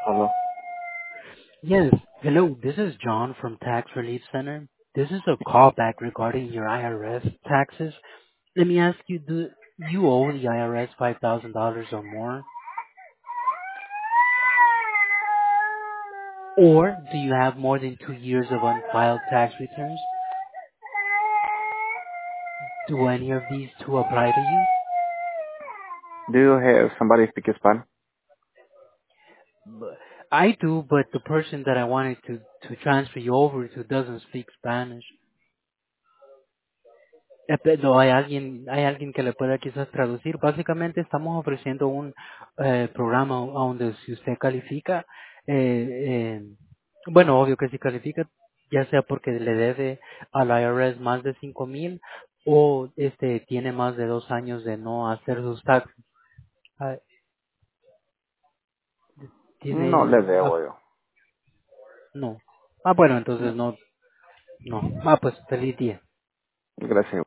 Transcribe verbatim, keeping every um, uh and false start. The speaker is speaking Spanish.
Hello. Yes. Hello, this is John from Tax Relief Center. This is a callback regarding your I R S taxes. Let me ask you, do you owe the I R S five thousand dollars or more? Or do you have more than two years of unfiled tax returns? Do any of these two apply to you? Do you have somebody speak Spanish? B- I do, but the person that I wanted to, to transfer you over to doesn't speak Spanish. Eh, pero hay alguien, hay alguien que le pueda quizás traducir. Básicamente estamos ofreciendo un eh, programa donde si usted califica, eh, eh, bueno, obvio que si califica, ya sea porque le debe al I R S más de cinco mil o este tiene más de dos años de no hacer sus taxes. Ah, No le tiene, ah, debo yo. no. Ah, bueno, entonces No. no, no. Ah, pues feliz día. Gracias.